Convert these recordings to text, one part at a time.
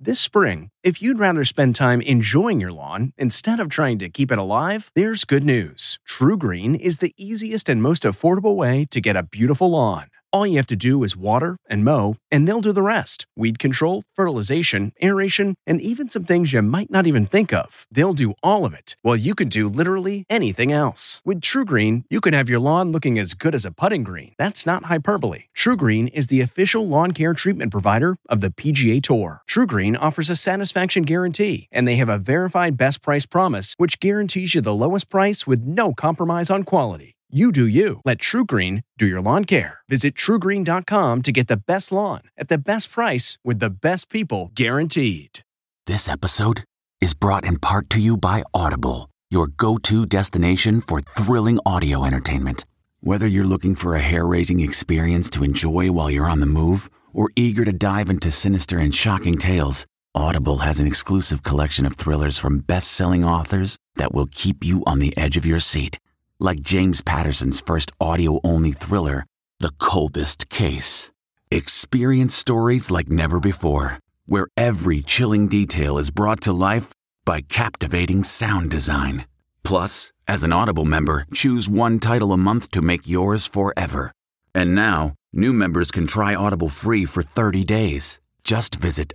This spring, if you'd rather spend time enjoying your lawn instead of trying to keep it alive, there's good news. TruGreen is the easiest and most affordable way to get a beautiful lawn. All you have to do is water and mow, and they'll do the rest. Weed control, fertilization, aeration, and even some things you might not even think of. They'll do all of it, while you can do literally anything else. With TruGreen, you can have your lawn looking as good as a putting green. That's not hyperbole. TruGreen is the official lawn care treatment provider of the PGA Tour. TruGreen offers a satisfaction guarantee, and they have a verified best price promise, which guarantees you the lowest price with no compromise on quality. You do you. Let TruGreen do your lawn care. Visit TruGreen.com to get the best lawn at the best price with the best people guaranteed. This episode is brought in part to you by Audible, your go-to destination for thrilling audio entertainment. Whether you're looking for a hair-raising experience to enjoy while you're on the move or eager to dive into sinister and shocking tales, Audible has an exclusive collection of thrillers from best-selling authors that will keep you on the edge of your seat. Like James Patterson's first audio-only thriller, The Coldest Case. Experience stories like never before, where every chilling detail is brought to life by captivating sound design. Plus, as an Audible member, choose one title a month to make yours forever. And now, new members can try Audible free for 30 days. Just visit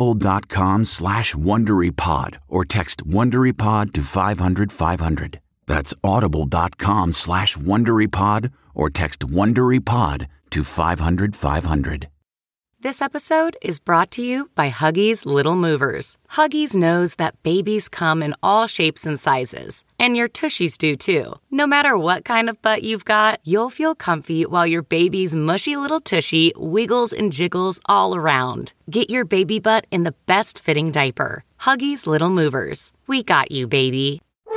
audible.com/WonderyPod or text WonderyPod to 500-500. That's audible.com/WonderyPod or text WonderyPod to 500-500. This episode is brought to you by Huggies Little Movers. Huggies knows that babies come in all shapes and sizes, and your tushies do too. No matter what kind of butt you've got, you'll feel comfy while your baby's mushy little tushy wiggles and jiggles all around. Get your baby butt in the best fitting diaper. Huggies Little Movers. We got you, baby.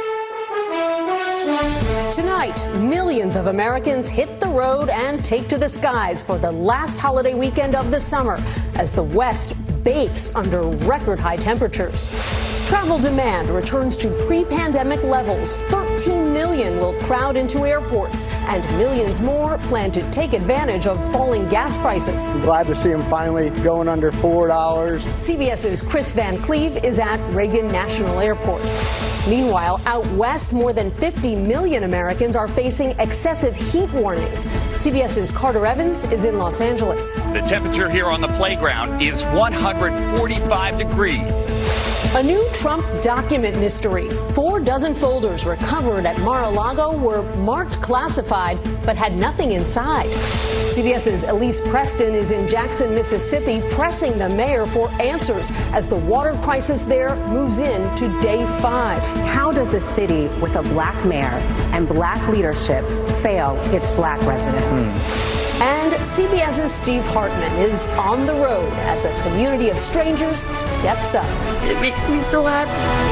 Tonight, millions of Americans hit the road and take to the skies for the last holiday weekend of the summer as the West bakes under record high temperatures. Travel demand returns to pre-pandemic levels. 13 million will crowd into airports, and millions more plan to take advantage of falling gas prices. I'm glad to see them finally going under $4. CBS's Chris Van Cleve is at Reagan National Airport. Meanwhile, out west, more than 50 million Americans are facing excessive heat warnings. CBS's Carter Evans is in Los Angeles. The temperature here on the playground is 145 degrees. A new Trump document mystery. 4 dozen folders recovered at Mar-a-Lago were marked classified but had nothing inside. CBS's Elise Preston is in Jackson, Mississippi, pressing the mayor for answers as the water crisis there moves in to day 5. How does a city with a black mayor and black leadership fail its black residents? And CBS's Steve Hartman is on the road as a community of strangers steps up. It makes me so happy.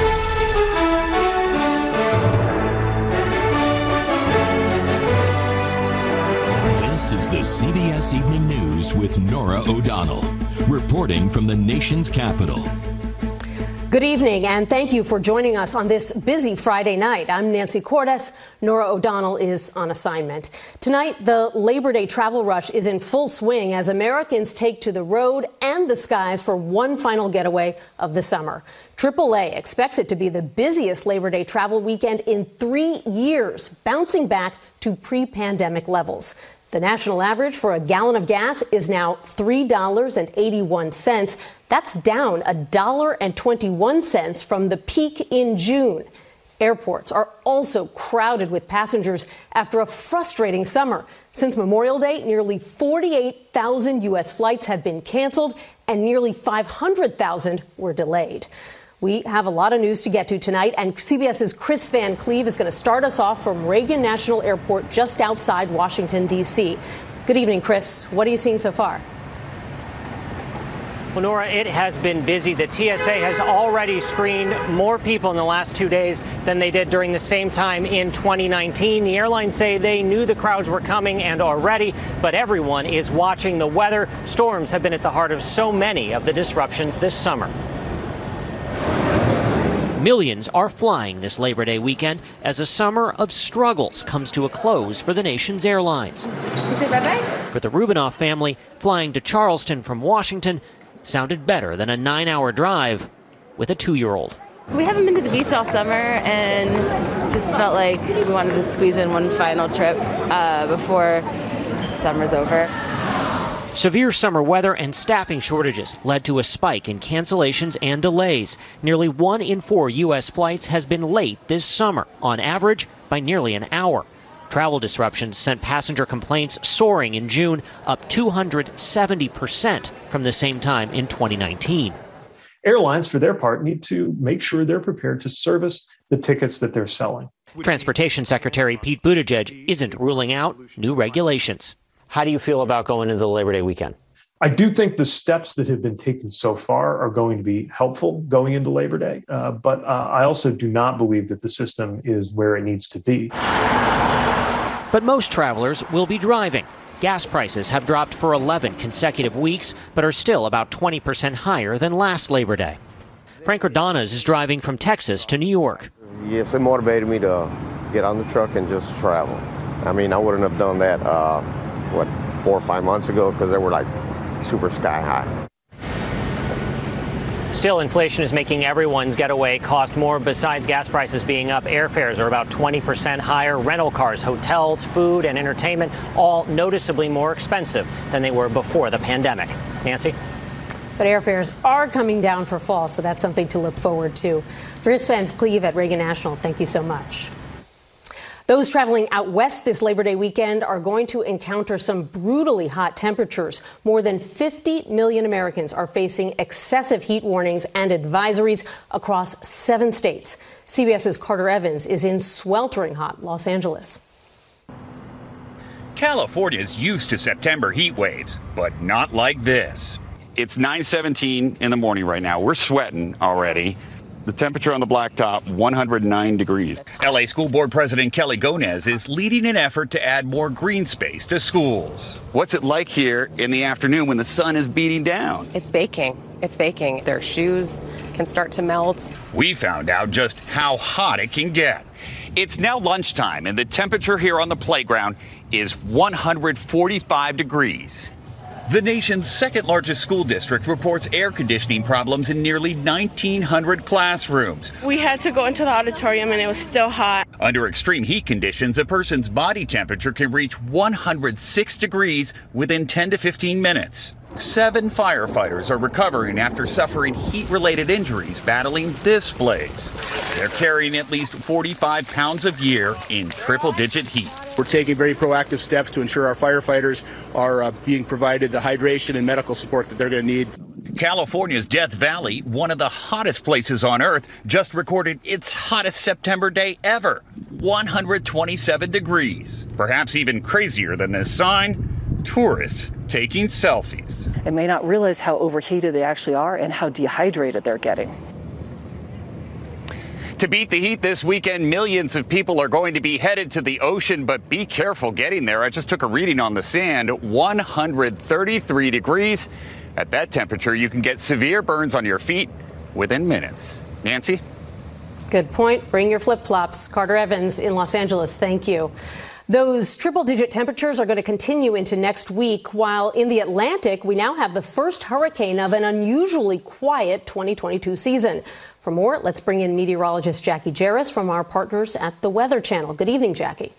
This is the CBS Evening News with Norah O'Donnell, reporting from the nation's capital. Good evening, and thank you for joining us on this busy Friday night. I'm Nancy Cordes. Norah O'Donnell is on assignment. Tonight, the Labor Day travel rush is in full swing as Americans take to the road and the skies for one final getaway of the summer. AAA expects it to be the busiest Labor Day travel weekend in 3 years, bouncing back to pre-pandemic levels. The national average for a gallon of gas is now $3.81. That's down $1.21 from the peak in June. Airports are also crowded with passengers after a frustrating summer. Since Memorial Day, nearly 48,000 U.S. flights have been canceled and nearly 500,000 were delayed. We have a lot of news to get to tonight, and CBS's Chris Van Cleve is going to start us off from Reagan National Airport just outside Washington, D.C. Good evening, Chris. What are you seeing so far? Well, Norah, it has been busy. The TSA has already screened more people in the last 2 days than they did during the same time in 2019. The airlines say they knew the crowds were coming and are ready, but everyone is watching the weather. Storms have been at the heart of so many of the disruptions this summer. Millions are flying this Labor Day weekend as a summer of struggles comes to a close for the nation's airlines. Say bye-bye. For the Rubinoff family, flying to Charleston from Washington sounded better than a 9-hour drive with a 2-year-old. We haven't been to the beach all summer and just felt like we wanted to squeeze in one final trip before summer's over. Severe summer weather and staffing shortages led to a spike in cancellations and delays. Nearly 1 in 4 U.S. flights has been late this summer, on average by nearly an hour. Travel disruptions sent passenger complaints soaring in June, up 270% from the same time in 2019. Airlines, for their part, need to make sure they're prepared to service the tickets that they're selling. Transportation Secretary Pete Buttigieg isn't ruling out new regulations. How do you feel about going into the Labor Day weekend? I do think the steps that have been taken so far are going to be helpful going into Labor Day, but I also do not believe that the system is where it needs to be. But most travelers will be driving. Gas prices have dropped for 11 consecutive weeks, but are still about 20% higher than last Labor Day. Frank Ordonas is driving from Texas to New York. Yes, it motivated me to get on the truck and just travel. I mean, I wouldn't have done that, 4 or 5 months ago, because they were like super sky high. Still, inflation is making everyone's getaway cost more. Besides gas prices being up, airfares are about 20% higher. Rental cars, hotels, food, and entertainment all noticeably more expensive than they were before the pandemic. Nancy? But airfares are coming down for fall, so that's something to look forward to. For Chris Van Cleve at Reagan National, thank you so much. Those traveling out west this Labor Day weekend are going to encounter some brutally hot temperatures. More than 50 million Americans are facing excessive heat warnings and advisories across 7 states. CBS's Carter Evans is in sweltering hot Los Angeles. California's used to September heat waves, but not like this. It's 9:17 in the morning right now. We're sweating already. The temperature on the blacktop, 109 degrees. LA School Board President Kelly Gonez is leading an effort to add more green space to schools. What's it like here in the afternoon when the sun is beating down? It's baking. It's baking. Their shoes can start to melt. We found out just how hot it can get. It's now lunchtime, and the temperature here on the playground is 145 degrees. The nation's second largest school district reports air conditioning problems in nearly 1,900 classrooms. We had to go into the auditorium and it was still hot. Under extreme heat conditions, a person's body temperature can reach 106 degrees within 10 to 15 minutes. 7 firefighters are recovering after suffering heat-related injuries battling this blaze. They're carrying at least 45 pounds of gear in triple-digit heat. We're taking very proactive steps to ensure our firefighters are being provided the hydration and medical support that they're going to need. California's Death Valley, one of the hottest places on Earth, just recorded its hottest September day ever, 127 degrees. Perhaps even crazier than this sign, tourists taking selfies. And may not realize how overheated they actually are and how dehydrated they're getting. To beat the heat this weekend, millions of people are going to be headed to the ocean, but be careful getting there. I just took a reading on the sand, 133 degrees. At that temperature, you can get severe burns on your feet within minutes. Nancy? Good point. Bring your flip-flops. Carter Evans in Los Angeles, thank you. Those triple-digit temperatures are going to continue into next week, while in the Atlantic, we now have the first hurricane of an unusually quiet 2022 season. For more, let's bring in meteorologist Jackie Jarris from our partners at the Weather Channel. Good evening, Jackie.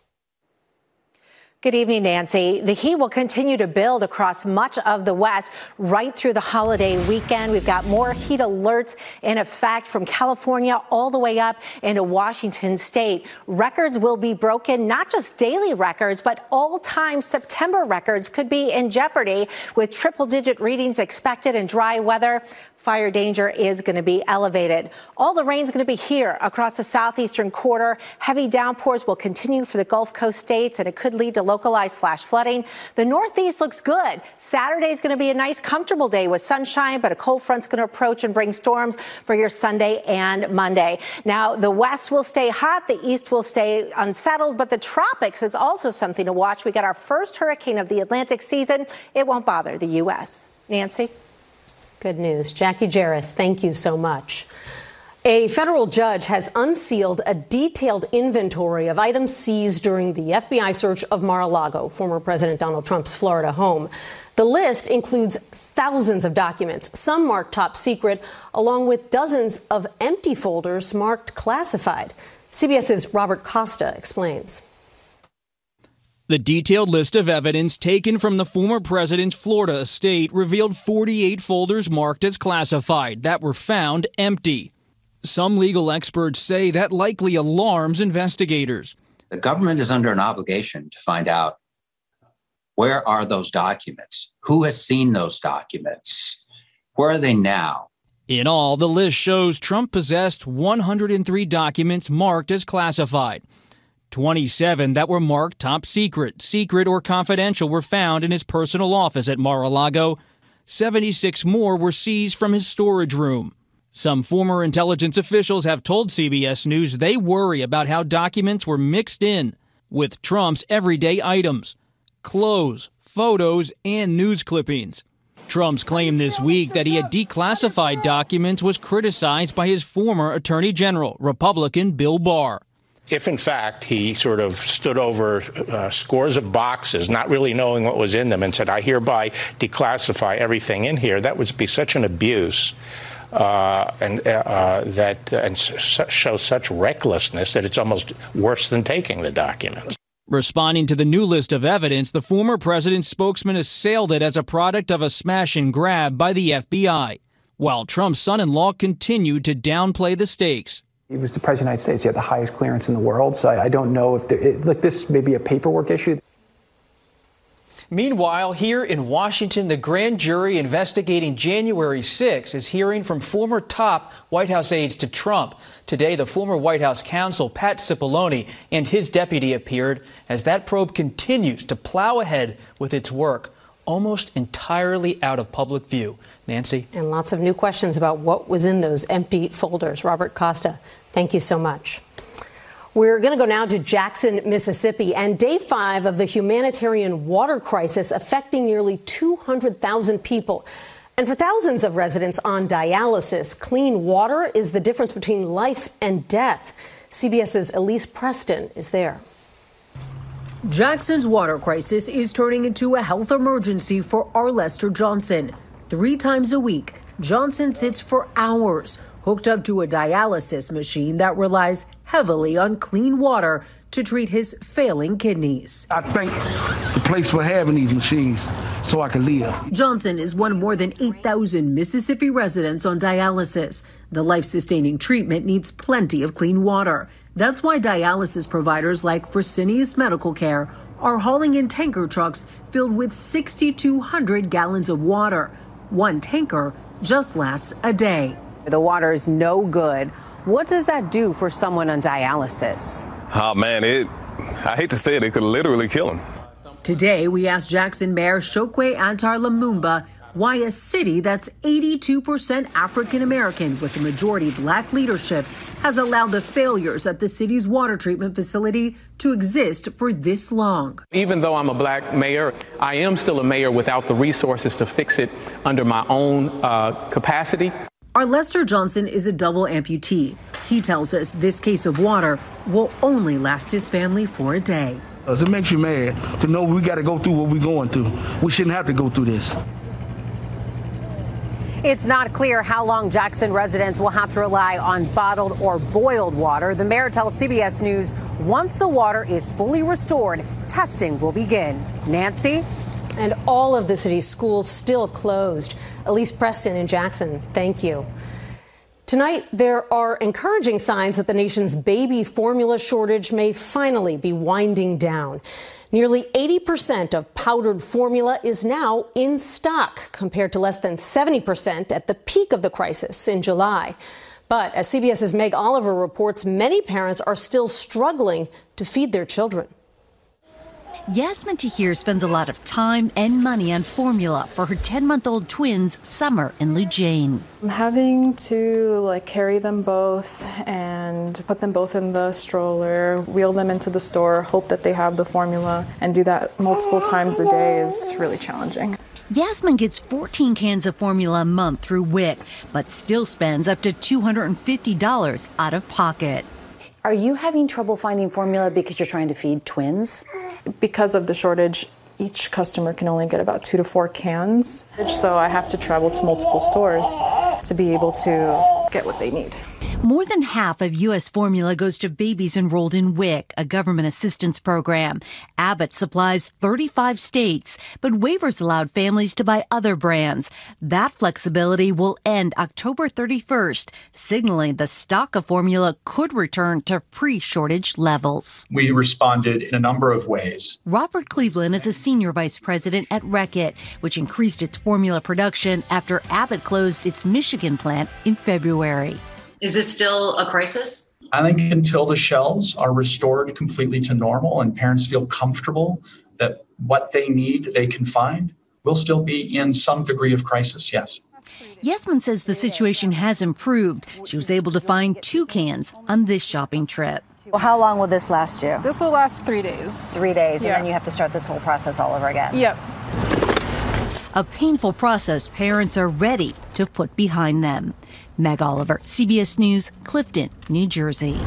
Good evening, Nancy. The heat will continue to build across much of the West right through the holiday weekend. We've got more heat alerts in effect from California all the way up into Washington state. Records will be broken, not just daily records, but all-time September records could be in jeopardy with triple-digit readings expected and dry weather. Fire danger is going to be elevated. All the rain's going to be here across the southeastern quarter. Heavy downpours will continue for the Gulf Coast states, and it could lead to localized flash flooding. The Northeast looks good. Saturday's going to be a nice, comfortable day with sunshine, but a cold front's going to approach and bring storms for your Sunday and Monday. Now, the West will stay hot. The East will stay unsettled, but the tropics is also something to watch. We got our first hurricane of the Atlantic season. It won't bother the U.S. Nancy? Good news. Jackie Jarris, thank you so much. A federal judge has unsealed a detailed inventory of items seized during the FBI search of Mar-a-Lago, former President Donald Trump's Florida home. The list includes thousands of documents, some marked top secret, along with dozens of empty folders marked classified. CBS's Robert Costa explains. The detailed list of evidence taken from the former president's Florida estate revealed 48 folders marked as classified that were found empty. Some legal experts say that likely alarms investigators. The government is under an obligation to find out where are those documents? Who has seen those documents? Where are they now? In all, the list shows Trump possessed 103 documents marked as classified. 27 that were marked top secret, secret, or confidential were found in his personal office at Mar-a-Lago. 76 more were seized from his storage room. Some former intelligence officials have told CBS News they worry about how documents were mixed in with Trump's everyday items, clothes, photos, and news clippings. Trump's claim this week that he had declassified documents was criticized by his former Attorney General, Republican Bill Barr. If, in fact, he sort of stood over scores of boxes, not really knowing what was in them, and said, I hereby declassify everything in here, that would be such an abuse. And shows such recklessness that it's almost worse than taking the documents. Responding to the new list of evidence, the former president's spokesman assailed it as a product of a smash and grab by the FBI, while Trump's son-in-law continued to downplay the stakes. He was the president of the United States. He had the highest clearance in the world, so I don't know if this may be a paperwork issue. Meanwhile, here in Washington, the grand jury investigating January 6 is hearing from former top White House aides to Trump. Today, the former White House counsel, Pat Cipollone, and his deputy appeared as that probe continues to plow ahead with its work, almost entirely out of public view. Nancy? And lots of new questions about what was in those empty folders. Robert Costa, thank you so much. We're going to go now to Jackson, Mississippi, and day 5 of the humanitarian water crisis affecting nearly 200,000 people. And for thousands of residents on dialysis, clean water is the difference between life and death. CBS's Elise Preston is there. Jackson's water crisis is turning into a health emergency for Arlester Johnson. 3 times a week, Johnson sits for hours hooked up to a dialysis machine that relies heavily on clean water to treat his failing kidneys. I thank the place for having these machines so I can live. Johnson is one of more than 8,000 Mississippi residents on dialysis. The life-sustaining treatment needs plenty of clean water. That's why dialysis providers like Fresenius Medical Care are hauling in tanker trucks filled with 6,200 gallons of water. One tanker just lasts a day. The water is no good. What does that do for someone on dialysis? Oh, man, I hate to say it could literally kill him. Today, we asked Jackson Mayor Chokwe Antar Lumumba why a city that's 82% African-American with a majority black leadership has allowed the failures at the city's water treatment facility to exist for this long. Even though I'm a black mayor, I am still a mayor without the resources to fix it under my own capacity. Arlester Johnson is a double amputee. He tells us this case of water will only last his family for a day. It makes you mad to know we got to go through what we're going through. We shouldn't have to go through this. It's not clear how long Jackson residents will have to rely on bottled or boiled water. The mayor tells CBS News once the water is fully restored, testing will begin. Nancy? And all of the city's schools still closed. Elise Preston in Jackson, thank you. Tonight, there are encouraging signs that the nation's baby formula shortage may finally be winding down. Nearly 80% of powdered formula is now in stock, compared to less than 70% at the peak of the crisis in July. But as CBS's Meg Oliver reports, many parents are still struggling to feed their children. Yasmin Tahir spends a lot of time and money on formula for her 10-month-old twins, Summer and Lujane. I'm having to carry them both and put them both in the stroller, wheel them into the store, hope that they have the formula, and do that multiple times a day is really challenging. Yasmin gets 14 cans of formula a month through WIC, but still spends up to $250 out of pocket. Are you having trouble finding formula because you're trying to feed twins? Because of the shortage, each customer can only get about 2 to 4 cans. So I have to travel to multiple stores to be able to get what they need. More than half of U.S. formula goes to babies enrolled in WIC, a government assistance program. Abbott supplies 35 states, but waivers allowed families to buy other brands. That flexibility will end October 31st, signaling the stock of formula could return to pre-shortage levels. We responded in a number of ways. Robert Cleveland is a senior vice president at Reckitt, which increased its formula production after Abbott closed its Michigan plant in February. Is this still a crisis? I think until the shelves are restored completely to normal and parents feel comfortable that what they need they can find, we'll still be in some degree of crisis, yes. Yasmin says the situation has improved. She was able to find 2 cans on this shopping trip. Well, how long will this last you? This will last 3 days. 3 days, Yeah. and then you have to start this whole process all over again. Yep. A painful process parents are ready to put behind them. Meg Oliver, CBS News, Clifton, New Jersey.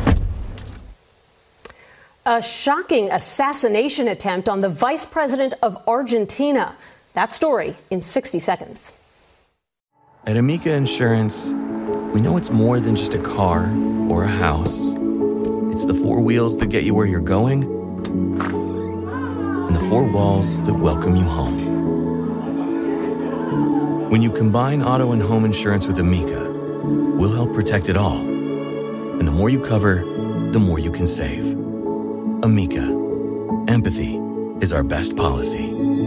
A shocking assassination attempt on the vice president of Argentina. That story in 60 seconds. At Amica Insurance, we know it's more than just a car or a house. It's the 4 wheels that get you where you're going and the 4 walls that welcome you home. When you combine auto and home insurance with Amica, we'll help protect it all. And the more you cover, the more you can save. Amica. Empathy is our best policy.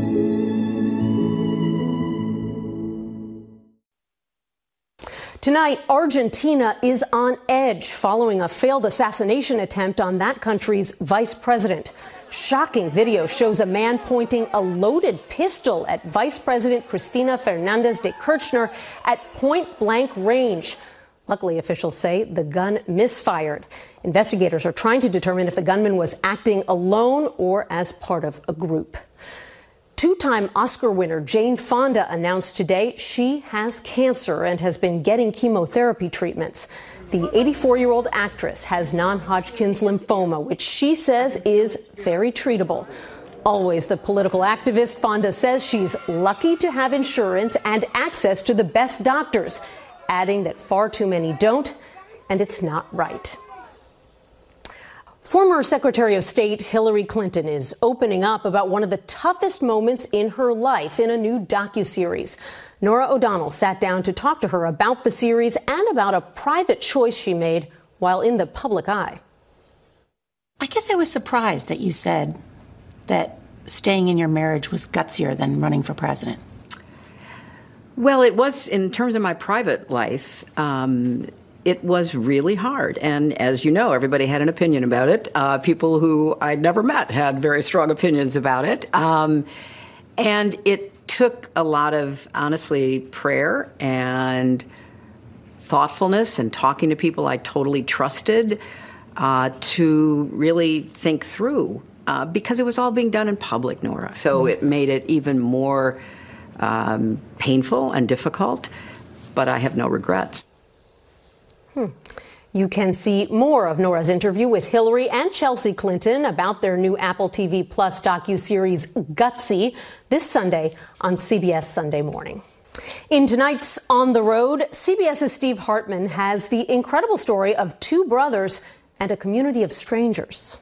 Tonight, Argentina is on edge following a failed assassination attempt on that country's vice president. Shocking video shows a man pointing a loaded pistol at Vice President Cristina Fernandez de Kirchner at point-blank range. Luckily, officials say the gun misfired. Investigators are trying to determine if the gunman was acting alone or as part of a group. 2-time Oscar winner Jane Fonda announced today she has cancer and has been getting chemotherapy treatments. The 84-year-old actress has non-Hodgkin's lymphoma, which she says is very treatable. Always the political activist, Fonda says she's lucky to have insurance and access to the best doctors, adding that far too many don't, and it's not right. Former Secretary of State Hillary Clinton is opening up about one of the toughest moments in her life in a new docuseries. Norah O'Donnell sat down to talk to her about the series and about a private choice she made while in the public eye. I guess I was surprised that you said that staying in your marriage was gutsier than running for president. Well, it was, in terms of my private life, it was really hard. And as you know, everybody had an opinion about it. People who I'd never met had very strong opinions about it. And it took a lot of, honestly, prayer and thoughtfulness and talking to people I totally trusted to really think through, because it was all being done in public, Norah. So it made it even more painful and difficult, but I have no regrets. You can see more of Norah's interview with Hillary and Chelsea Clinton about their new Apple TV Plus docuseries Gutsy this Sunday on CBS Sunday Morning. In tonight's On the Road, CBS's Steve Hartman has the incredible story of 2 brothers and a community of strangers.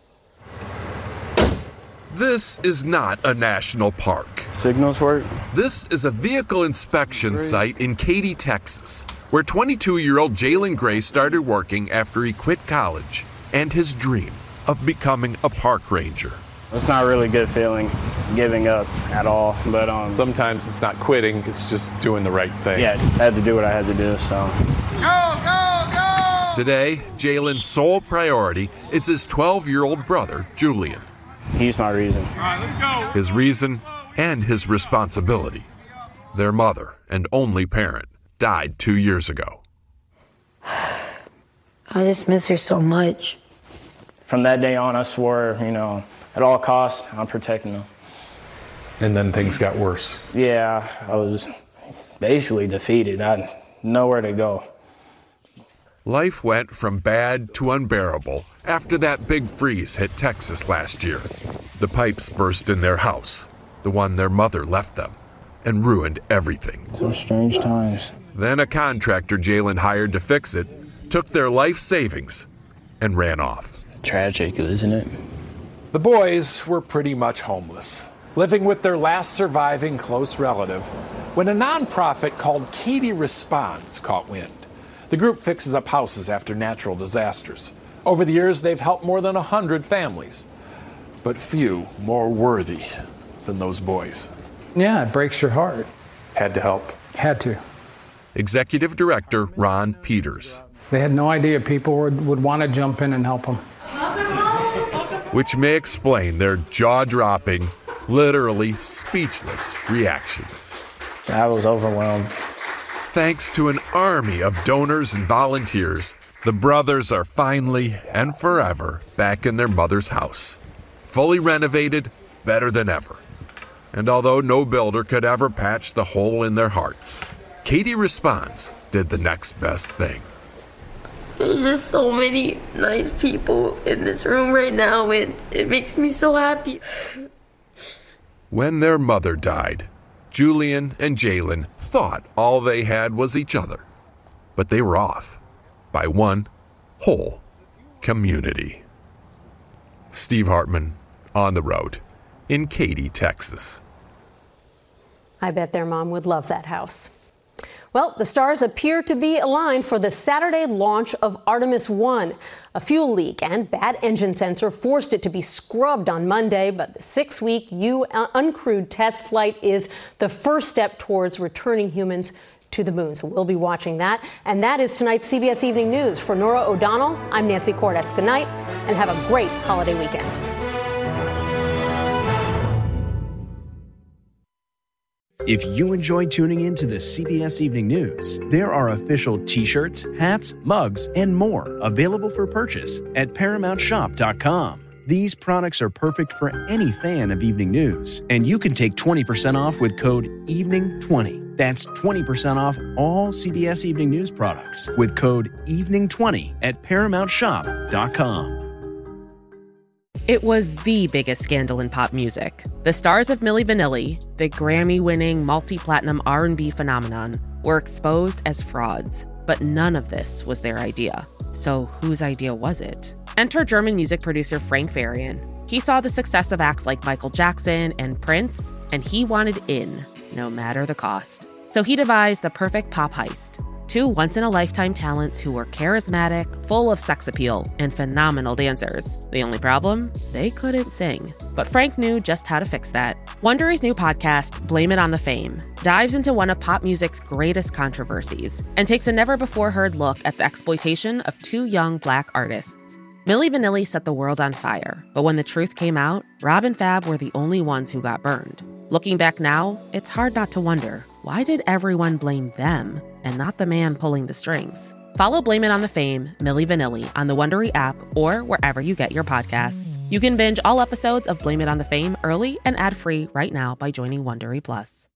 This is not a national park. Signals work. This is a vehicle inspection site in Katy, Texas, where 22-year-old Jalen Gray started working after he quit college and his dream of becoming a park ranger. It's not a really good feeling, giving up at all, but sometimes it's not quitting, it's just doing the right thing. Yeah, I had to do what I had to do, so. Go, go, go! Today, Jalen's sole priority is his 12-year-old brother, Julian. He's my reason. All right, let's go. His reason and his responsibility. Their mother and only parent died 2 years ago. I just miss her so much. From that day on, I swore, at all costs, I'm protecting them. And then things got worse. Yeah, I was basically defeated. I had nowhere to go. Life went from bad to unbearable after that big freeze hit Texas last year. The pipes burst in their house, the one their mother left them, and ruined everything. Some strange times. Then a contractor Jalen hired to fix it took their life savings and ran off. Tragic, isn't it? The boys were pretty much homeless, living with their last surviving close relative, when a nonprofit called Katie Responds caught wind. The group fixes up houses after natural disasters. Over the years, they've helped more than 100 families, but few more worthy than those boys. Yeah, it breaks your heart. Had to help. Had to. Executive Director Ron Peters. They had no idea people would want to jump in and help them. Which may explain their jaw-dropping, literally speechless reactions. I was overwhelmed. Thanks to an army of donors and volunteers, the brothers are finally and forever back in their mother's house. Fully renovated, better than ever. And although no builder could ever patch the hole in their hearts, Katie Responds did the next best thing. There's just so many nice people in this room right now, and it makes me so happy. When their mother died, Julian and Jalen thought all they had was each other, but they were off by one whole community. Steve Hartman, On the Road, in Katy, Texas. I bet their mom would love that house. Well, the stars appear to be aligned for the Saturday launch of Artemis 1. A fuel leak and bad engine sensor forced it to be scrubbed on Monday, but the 6-week uncrewed test flight is the first step towards returning humans to the moon. So we'll be watching that. And that is tonight's CBS Evening News. For Norah O'Donnell, I'm Nancy Cordes. Good night and have a great holiday weekend. If you enjoyed tuning in to the CBS Evening News, there are official t-shirts, hats, mugs, and more available for purchase at ParamountShop.com. These products are perfect for any fan of evening news, and you can take 20% off with code EVENING20. That's 20% off all CBS Evening News products with code EVENING20 at ParamountShop.com. It was the biggest scandal in pop music. The stars of Milli Vanilli, the Grammy-winning multi-platinum R&B phenomenon, were exposed as frauds. But none of this was their idea. So whose idea was it? Enter German music producer Frank Farian. He saw the success of acts like Michael Jackson and Prince, and he wanted in, no matter the cost. So he devised the perfect pop heist. Two once-in-a-lifetime talents who were charismatic, full of sex appeal, and phenomenal dancers. The only problem? They couldn't sing. But Frank knew just how to fix that. Wondery's new podcast, Blame It on the Fame, dives into one of pop music's greatest controversies and takes a never-before-heard look at the exploitation of two young Black artists. Milli Vanilli set the world on fire, but when the truth came out, Rob and Fab were the only ones who got burned. Looking back now, it's hard not to wonder, why did everyone blame them and not the man pulling the strings? Follow Blame It on the Fame, Milli Vanilli, on the Wondery app or wherever you get your podcasts. You can binge all episodes of Blame It on the Fame early and ad-free right now by joining Wondery Plus.